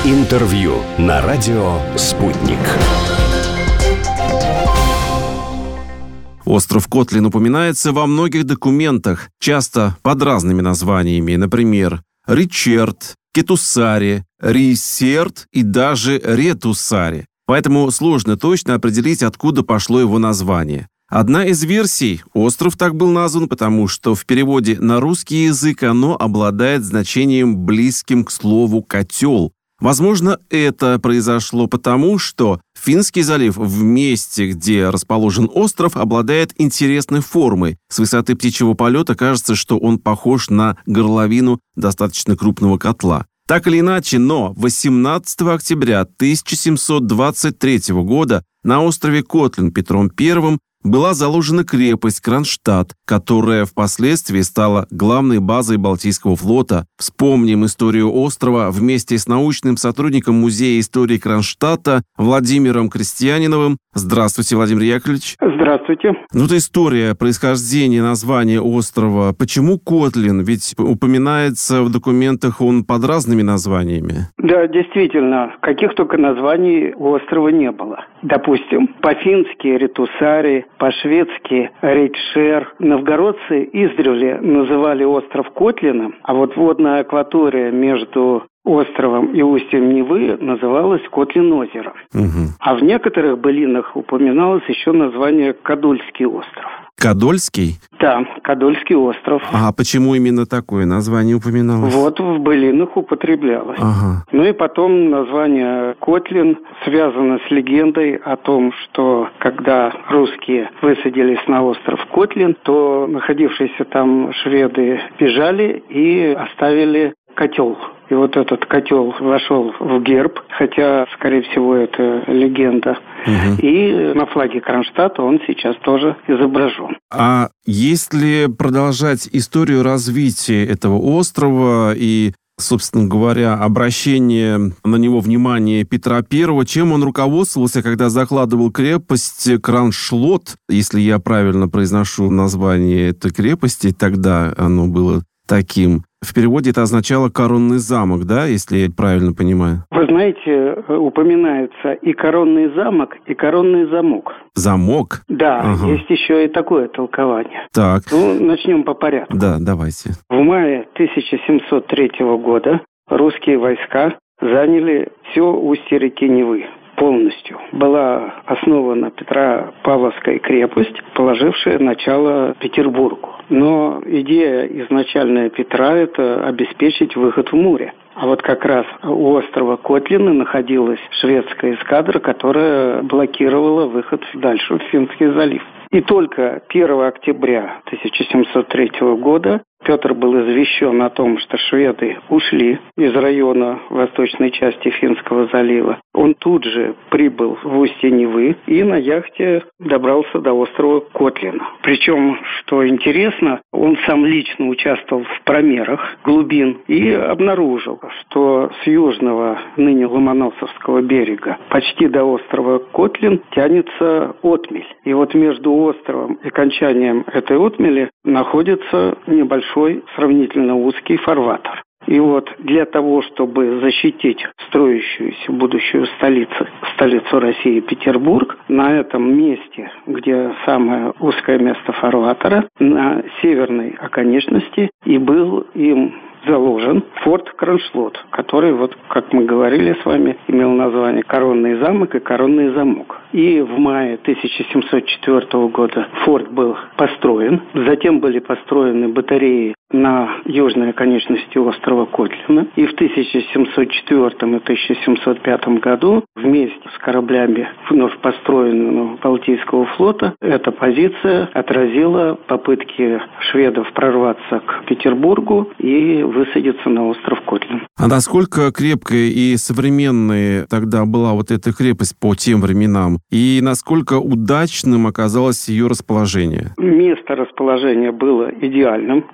Интервью на радио «Спутник». Остров Котлин упоминается во многих документах, часто под разными названиями, например, Ричерд, Кетусари, Рисерд и даже Ретусари. Поэтому сложно точно определить, откуда пошло его название. Одна из версий – остров так был назван, потому что в переводе на русский язык оно обладает значением, близким к слову «котел». Возможно, это произошло потому, что Финский залив в месте, где расположен остров, обладает интересной формой. С высоты птичьего полета кажется, что он похож на горловину достаточно крупного котла. Так или иначе, но 18 октября 1723 года на острове Котлин Петром I была заложена крепость Кронштадт, которая впоследствии стала главной базой Балтийского флота. Вспомним историю острова вместе с научным сотрудником Музея истории Кронштадта Владимиром Крестьяниновым. Здравствуйте, Владимир Яковлевич. Здравствуйте. Вот история происхождения названия острова. Почему Котлин? Ведь упоминается в документах он под разными названиями. Да, действительно, каких только названий у острова не было. Допустим, по-фински Ретусари, по-шведски Рейдшер. Новгородцы издревле называли остров Котлином, а вот водная акватория между островом и устьем Невы называлась Котлин-озеро. Угу. А в некоторых былинах упоминалось еще название Кадульский остров. Кадольский? Да, Кадульский остров. А почему именно такое название упоминалось? Вот в былинах употреблялось. Ага. Ну и потом название Котлин связано с легендой о том, что когда русские высадились на остров Котлин, то находившиеся там шведы бежали и оставили котел. И вот этот котел вошел в герб, хотя, скорее всего, это легенда. Угу. И на флаге Кронштадта он сейчас тоже изображен. А если продолжать историю развития этого острова и, собственно говоря, обращение на него внимания Петра I, чем он руководствовался, когда закладывал крепость Кроншлот, если я правильно произношу название этой крепости, тогда оно было таким. В переводе это означало «коронный замок», да, если я правильно понимаю? Вы знаете, упоминается и коронный замок, и коронный замок. Замок? Да, ага. Есть еще и такое толкование. Так. Ну, начнем по порядку. Да, давайте. В мае 1703 года русские войска заняли все устье реки Невы. Полностью. Была основана Петропавловская крепость, положившая начало Петербургу. Но идея изначальная Петра – это обеспечить выход в море. А вот как раз у острова Котлина находилась шведская эскадра, которая блокировала выход дальше в Финский залив. И только 1 октября 1703 года Петр был извещен о том, что шведы ушли из района восточной части Финского залива. Он тут же прибыл в устье Невы и на яхте добрался до острова Котлина. Причем, что интересно, он сам лично участвовал в промерах глубин и обнаружил, что с южного, ныне Ломоносовского берега, почти до острова Котлин тянется отмель. И вот между островом и окончанием этой отмели находится небольшой, сравнительно узкий фарватер. И вот для того, чтобы защитить строящуюся будущую столицу России Петербург, на этом месте, где самое узкое место фарватера, на северной оконечности, и был им заложен форт Кроншлот, который, вот как мы говорили с вами, имел название Коронный замок и Коронный замок. И в мае 1704 года форт был построен. Затем были построены батареи на южной оконечности острова Котлина. И в 1704 и 1705 году вместе с кораблями вновь построенного Балтийского флота эта позиция отразила попытки шведов прорваться к Петербургу и высадиться на остров Котлин. А насколько крепкой и современной тогда была вот эта крепость по тем временам? И насколько удачным оказалось ее расположение? Место расположения было идеальным. Крепость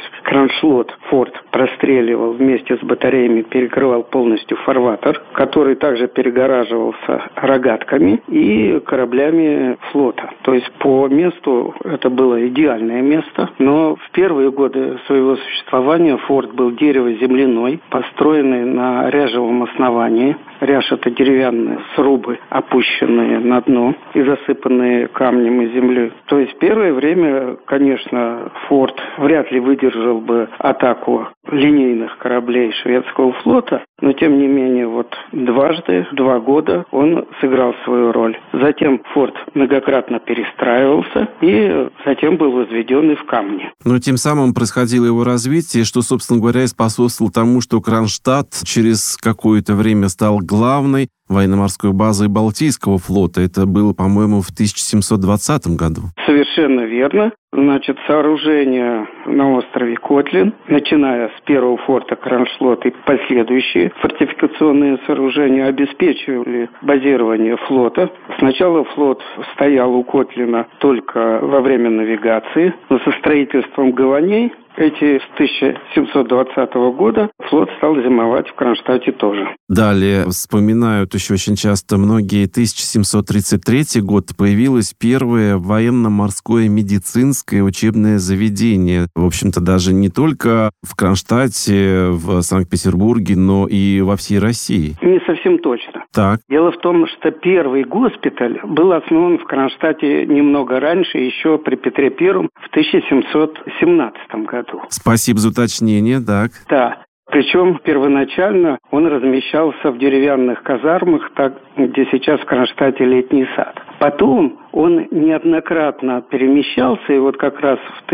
Кронштадт форт простреливал вместе с батареями, перекрывал полностью фарватер, который также перегораживался рогатками и кораблями флота. То есть по месту это было идеальное место, но в первые годы своего существования форт был дерево-земляной, построенный на ряжевом основании. Ряж – это деревянные срубы, опущенные на дно и засыпанные камнем и землей. То есть первое время, конечно, форт вряд ли выдержал бы атаку линейных кораблей шведского флота, но тем не менее дважды, 2 года он сыграл свою роль. Затем форт многократно перестраивался и затем был возведен и в камне. Но тем самым происходило его развитие, что, собственно говоря, и способствовало тому, что Кронштадт через какое-то время стал главной военно-морской базой Балтийского флота. Это было, по-моему, в 1720 году. Совершенно верно. Значит, сооружения на острове Котлин, начиная с первого форта Кронштадт и последующие фортификационные сооружения обеспечивали базирование флота. Сначала флот стоял у Котлина только во время навигации, но со строительством гаваней с 1720 года флот стал зимовать в Кронштадте тоже. Далее вспоминают еще очень часто многие 1733 год. Появилось первое военно-морское медицинское учебное заведение. В общем-то, даже не только в Кронштадте, в Санкт-Петербурге, но и во всей России. Не совсем точно. Так. Дело в том, что первый госпиталь был основан в Кронштадте немного раньше, еще при Петре I в 1717 году. Спасибо за уточнение, так. Да. Причем первоначально он размещался в деревянных казармах, где сейчас в Кронштадте летний сад. Потом он неоднократно перемещался, и как раз в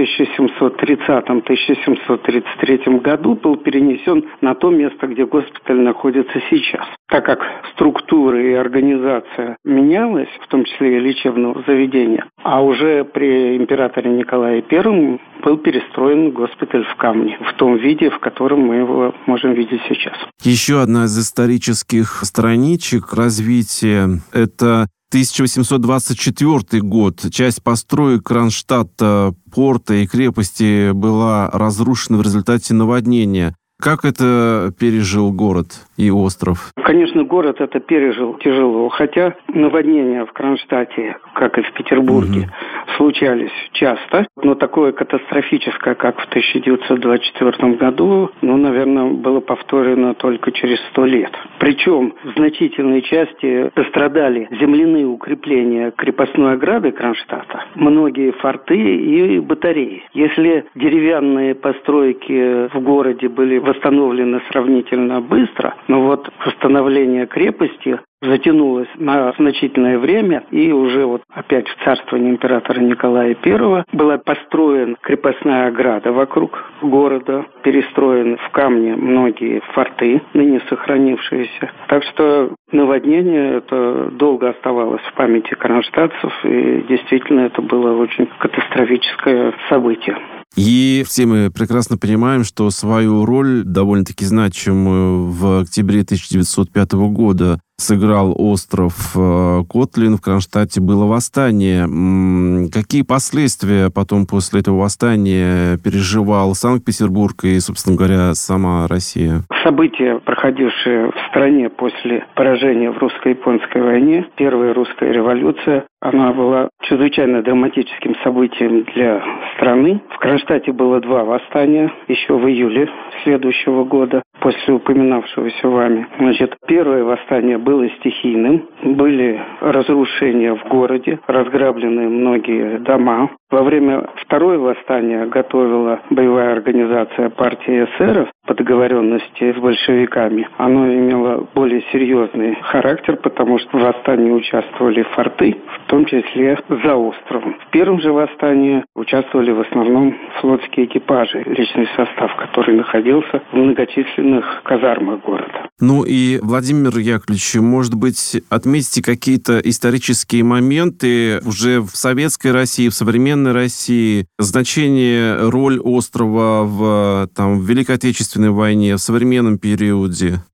1730-1733 году был перенесен на то место, где госпиталь находится сейчас. Так как структура и организация менялась, в том числе и лечебного заведения, а уже при императоре Николае I был перестроен госпиталь в камне, в том виде, в котором мы его можем видеть сейчас. Еще одна из исторических страничек развития – это 1824 год. Часть построек Кронштадта, порта и крепости была разрушена в результате наводнения. Как это пережил город и остров? Конечно, город это пережил тяжело, хотя наводнения в Кронштадте, как и в Петербурге, случались часто, но такое катастрофическое, как в 1924 году, наверное, было повторено только через 100 лет. Причем в значительной части пострадали земляные укрепления крепостной ограды Кронштадта, многие форты и батареи. Если деревянные постройки в городе были восстановлены сравнительно быстро, но восстановление крепости затянулось на значительное время, и уже опять в царствовании императора Николая I была построена крепостная ограда вокруг города, перестроены в камне многие форты, ныне сохранившиеся. Так что наводнение это долго оставалось в памяти кронштадтцев, и действительно это было очень катастрофическое событие. И все мы прекрасно понимаем, что свою роль, довольно-таки значимую, в октябре 1905 года сыграл остров Котлин. В Кронштадте было восстание. Какие последствия потом после этого восстания переживал Санкт-Петербург и, собственно говоря, сама Россия? События, проходившие в стране после поражения в русско-японской войне, Первая русская революция, она была чрезвычайно драматическим событием для страны. В Кронштадте было 2 восстания еще в июле следующего года, после упоминавшегося вами. Первое восстание было стихийным. Были разрушения в городе, разграблены многие дома. Во время второго восстания готовила боевая организация партии эсеров по договоренности с большевиками. Оно имело более серьезный характер, потому что в восстании участвовали форты, в том числе за островом. В первом же восстании участвовали в основном флотские экипажи, личный состав, который находился в многочисленных казармах города. И, Владимир Яковлевич, может быть, отметьте какие-то исторические моменты уже в советской России, в современной России, значение, роль острова в Великой Отечественной войне, в современном периоде?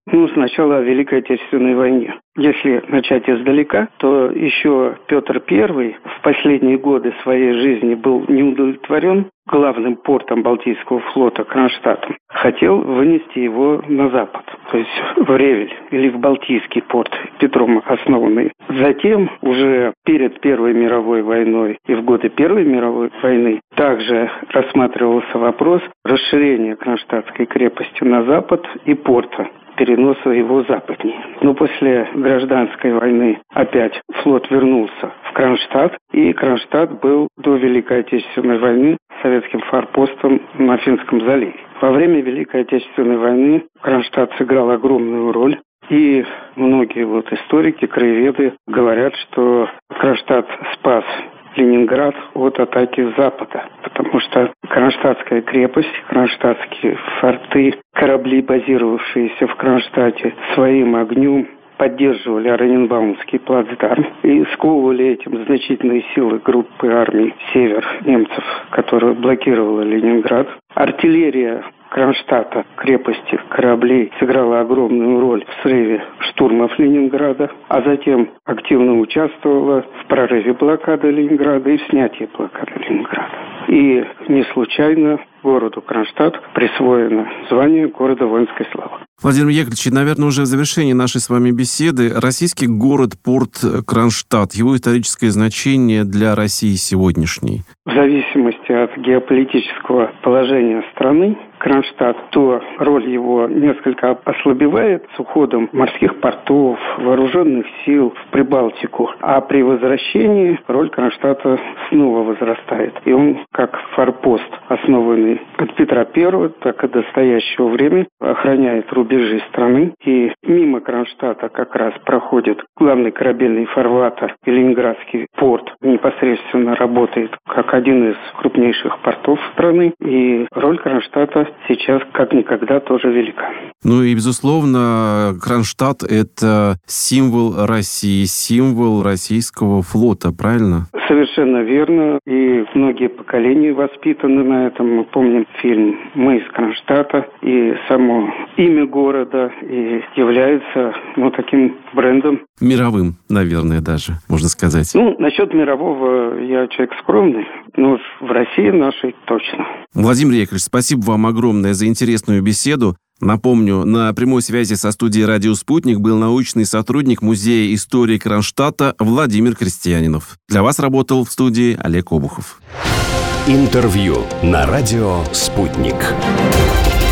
Сначала о Великой Отечественной войне. Если начать издалека, то еще Петр I в последние годы своей жизни был не удовлетворен главным портом Балтийского флота Кронштадтом. Хотел вынести его на запад, то есть в Ревель или в Балтийский порт, Петром основанный. Затем, уже перед Первой мировой войной и в годы Первой мировой войны, также рассматривался вопрос расширения Кронштадтской крепости на запад и порта, переноса его западнее. Но после гражданской войны опять флот вернулся в Кронштадт, и Кронштадт был до Великой Отечественной войны советским форпостом на Финском заливе. Во время Великой Отечественной войны Кронштадт сыграл огромную роль, и многие историки, краеведы говорят, что Кронштадт спас Ленинград от атаки с запада, потому что Кронштадтская крепость, кронштадтские форты, корабли, базировавшиеся в Кронштадте, своим огнем поддерживали Оренбургский плацдарм и сковывали этим значительные силы группы армий «Север» немцев, которая блокировала Ленинград. Артиллерия Кронштадта, крепости, кораблей сыграла огромную роль в срыве штурмов Ленинграда, а затем активно участвовала в прорыве блокады Ленинграда и в снятии блокады Ленинграда. И не случайно городу Кронштадт присвоено звание города воинской славы. Владимир Яковлевич, наверное, уже в завершении нашей с вами беседы, российский город-порт Кронштадт, его историческое значение для России сегодняшней? В зависимости от геополитического положения страны, Кронштадт, то роль его несколько ослабевает с уходом морских портов, вооруженных сил в Прибалтику, а при возвращении роль Кронштадта снова возрастает. И он, как форпост, основанный от Петра I, так и до настоящего времени, охраняет рубежи страны. И мимо Кронштадта как раз проходит главный корабельный фарватер, и Ленинградский порт непосредственно работает как один из крупнейших портов страны. И роль Кронштадта сейчас как никогда тоже велика. И, безусловно, Кронштадт – это символ России, символ российского флота, правильно? Совершенно верно. И многие поколения воспитаны на этом. Мы помним фильм «Мы из Кронштадта». И само имя города и является таким брендом. Мировым, наверное, даже, можно сказать. Насчет мирового я человек скромный, но в России нашей точно. Владимир Яковлевич, спасибо вам огромное за интересную беседу. Напомню, на прямой связи со студией «Радио Спутник» был научный сотрудник Музея истории Кронштадта Владимир Крестьянинов. Для вас работал в студии Олег Обухов. Интервью на «Радио Спутник».